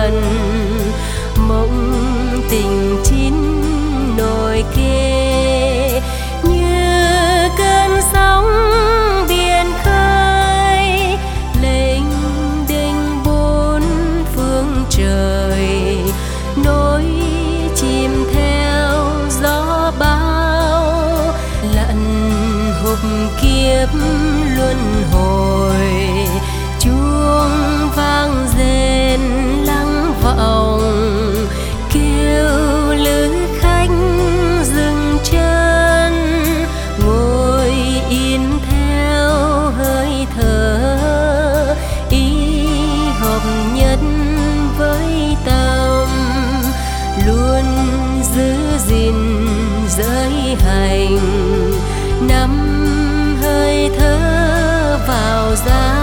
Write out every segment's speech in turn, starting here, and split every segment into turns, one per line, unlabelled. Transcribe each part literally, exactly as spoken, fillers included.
vần, mộng tình chín nồi kê như cơn sóng biển khơi, lênh đênh bốn phương trời, nối chìm theo gió bão, lặn hộp kiếp luân hồi, chuông vang rền lắng vọng, kêu lữ khách dừng chân, ngồi yên theo hơi thở, ý hợp nhất với tâm, luôn giữ gìn giới hành, nắm hơi thở vào ra,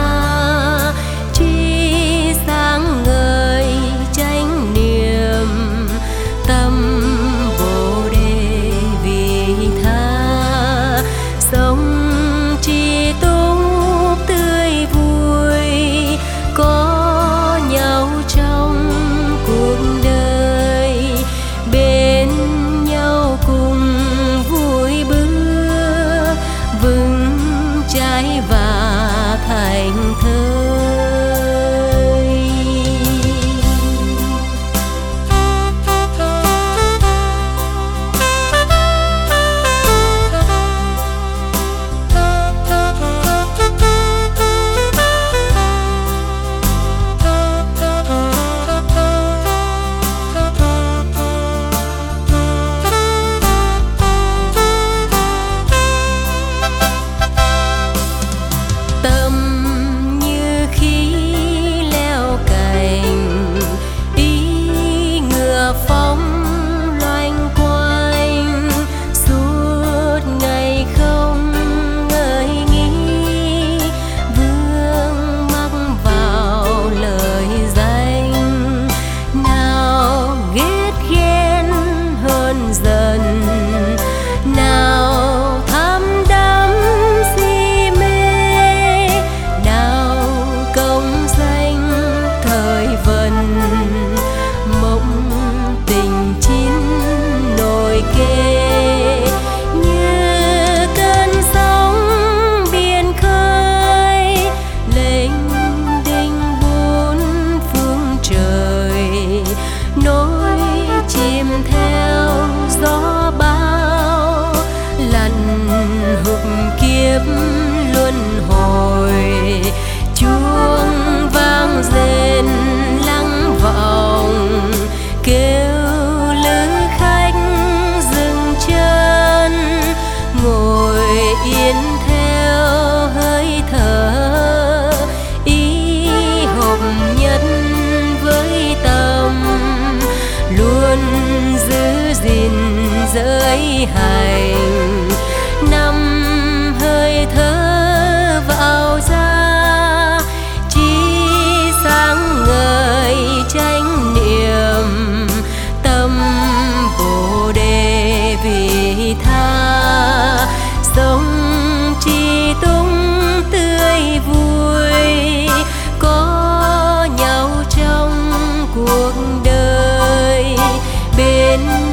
chi sáng ngời chánh niệm, tâm bồ đề vị tha, sống chi túc tươi vui, có nhau trong cuộc đời, bên nhau cùng vui bước, vững trái và thành thơi. Luân hồi, chuông vang rền lắng vọng, kêu lữ khách dừng chân, ngồi yên theo hơi thở, ý hợp nhất với tâm, luôn giữ gìn giới hành, năm hơi thở vào ra, chi sáng ngời chánh niệm, tâm bồ đề vị tha, sống chi tung tươi vui, có nhau trong cuộc đời, bên